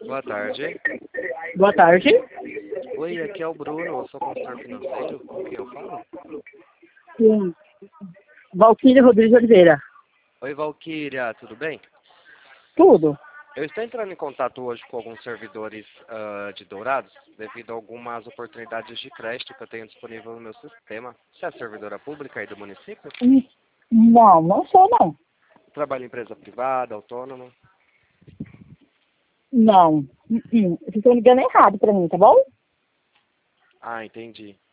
Boa tarde. Boa tarde. Oi, aqui é o Bruno, eu sou consultor financeiro. Com quem eu falo? Sim. Valquíria Rodrigues Oliveira. Oi, Valquíria, tudo bem? Tudo. Eu estou entrando em contato hoje com alguns servidores de Dourados, devido a algumas oportunidades de crédito que eu tenho disponível no meu sistema. Você é servidora pública aí do município? Não, não sou não. Trabalha em empresa privada, autônoma? Não. Vocês estão ligando errado pra mim, tá bom? Ah, entendi.